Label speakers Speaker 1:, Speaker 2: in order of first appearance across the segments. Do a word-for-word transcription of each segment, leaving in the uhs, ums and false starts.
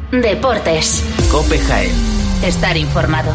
Speaker 1: Deportes.
Speaker 2: COPE Jaén.
Speaker 1: Estar informado.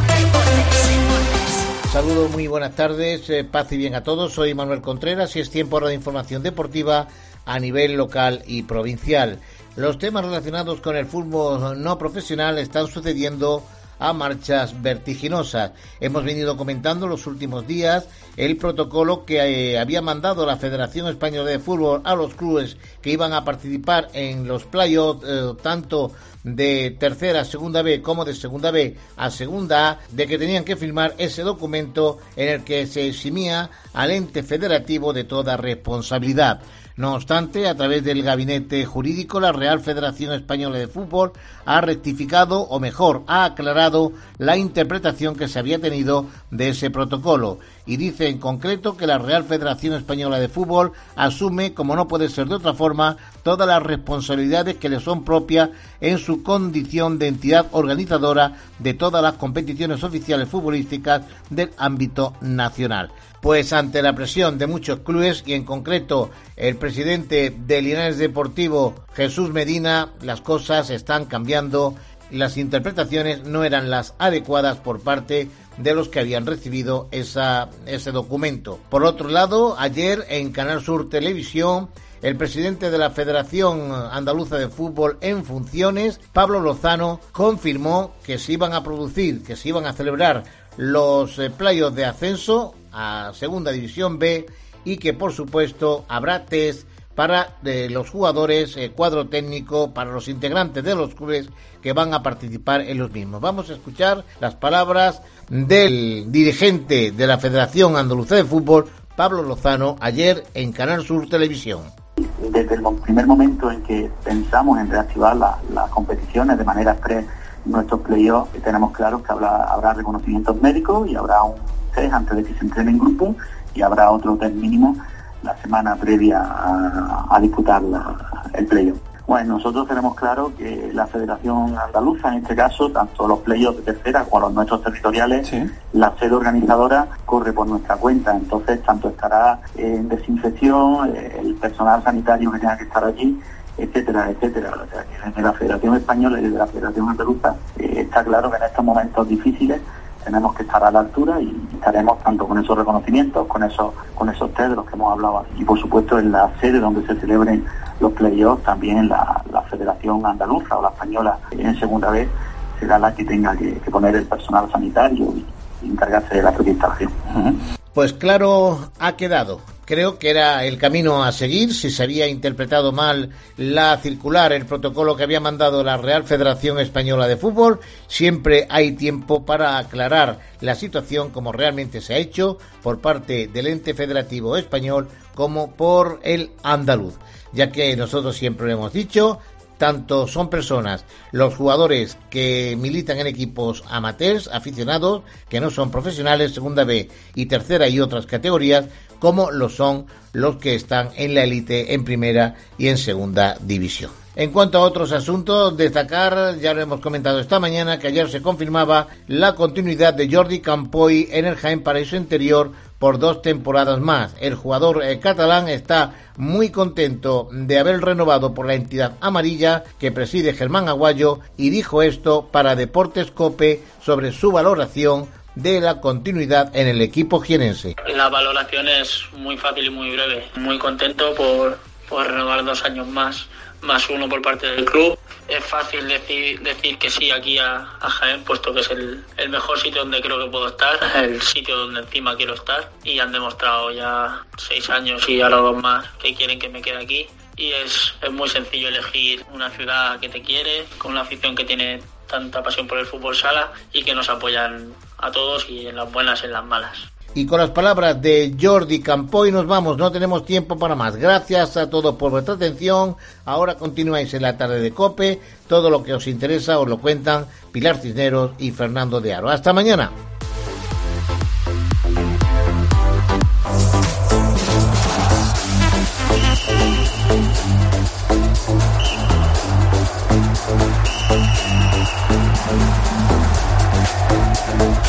Speaker 3: Saludos, muy buenas tardes, eh, paz y bien a todos. Soy Manuel Contreras y es tiempo ahora de información deportiva a nivel local y provincial. Los temas relacionados con el fútbol no profesional están sucediendo a marchas vertiginosas. Hemos venido comentando los últimos días el protocolo que eh, había mandado la Federación Española de Fútbol a los clubes que iban a participar en los playoffs, eh, tanto de tercera a segunda B como de segunda B a segunda A, de que tenían que firmar ese documento en el que se eximía al ente federativo de toda responsabilidad. No obstante, a través del gabinete jurídico, la Real Federación Española de Fútbol ha rectificado, o mejor, ha aclarado la interpretación que se había tenido de ese protocolo y dice en concreto que la Real Federación Española de Fútbol asume, como no puede ser de otra forma, todas las responsabilidades que le son propias en su condición de entidad organizadora de todas las competiciones oficiales futbolísticas del ámbito nacional. Pues ante la presión de muchos clubes y en concreto el presidente de Linares Deportivo, Jesús Medina, las cosas están cambiando. Las interpretaciones no eran las adecuadas por parte de los que habían recibido esa, ese documento. Por otro lado, ayer en Canal Sur Televisión, el presidente de la Federación Andaluza de Fútbol en funciones, Pablo Lozano, confirmó que se iban a producir, que se iban a celebrar los eh, playoffs de ascenso a Segunda División B y que por supuesto habrá test para eh, los jugadores, eh, cuadro técnico, para los integrantes de los clubes que van a participar en los mismos. Vamos a escuchar las palabras del dirigente de la Federación Andaluza de Fútbol, Pablo Lozano, ayer en Canal Sur Televisión.
Speaker 4: Desde el primer momento en que pensamos en reactivar la, las competiciones de manera express, nuestros playoffs, tenemos claro que habrá, habrá reconocimientos médicos y habrá un test antes de que se entrene en grupo y habrá otro test mínimo la semana previa a, a disputar la, el playoff. Bueno, nosotros tenemos claro que la Federación Andaluza, en este caso, tanto los playoffs de tercera como los nuestros territoriales, ¿sí?, la sede organizadora corre por nuestra cuenta, entonces tanto estará en desinfección, el personal sanitario que tenga que estar allí, etcétera, etcétera. O sea, que desde la Federación Española y desde la Federación Andaluza eh, está claro que en estos momentos difíciles tenemos que estar a la altura y estaremos tanto con esos reconocimientos, con esos con esos test de los que hemos hablado y por supuesto en la sede donde se celebren los playoffs, también en la, la Federación Andaluza o la Española en segunda vez será la que tenga que, que poner el personal sanitario y, y encargarse de la propia instalación. Uh-huh.
Speaker 3: Pues claro, ha quedado. Creo que era el camino a seguir. Si se había interpretado mal la circular, el protocolo que había mandado la Real Federación Española de Fútbol, siempre hay tiempo para aclarar la situación como realmente se ha hecho por parte del ente federativo español como por el andaluz, ya que nosotros siempre lo hemos dicho. Tanto son personas, los jugadores que militan en equipos amateurs, aficionados, que no son profesionales, segunda B y tercera y otras categorías, como lo son los que están en la élite en primera y en segunda división. En cuanto a otros asuntos, destacar, ya lo hemos comentado esta mañana, que ayer se confirmaba la continuidad de Jordi Campoy en el Jaén Paraíso Interior por dos temporadas más. El jugador eh, catalán está muy contento de haber renovado por la entidad amarilla que preside Germán Aguayo y dijo esto para Deportes COPE sobre su valoración de la continuidad en el equipo jienense.
Speaker 5: La valoración es muy fácil y muy breve. Muy contento por, por renovar dos años más, más uno por parte del club. Es fácil decir, decir que sí aquí a, a Jaén, puesto que es el, el mejor sitio donde creo que puedo estar, el sitio donde encima quiero estar, y han demostrado ya seis años y ahora dos más que quieren que me quede aquí. Y es, es muy sencillo elegir una ciudad que te quiere, con una afición que tiene tanta pasión por el fútbol sala y que nos apoyan a todos y en las buenas y en las malas.
Speaker 3: Y con las palabras de Jordi Campoy nos vamos, no tenemos tiempo para más. Gracias a todos por vuestra atención. Ahora continuáis en la tarde de COPE. Todo lo que os interesa os lo cuentan Pilar Cisneros y Fernando de Aro. Hasta mañana.
Speaker 6: Thank you.